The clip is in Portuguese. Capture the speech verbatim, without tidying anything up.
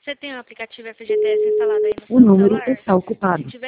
Você tem o aplicativo F G T S instalado aí no O seu número celular? está ocupado. Se tiver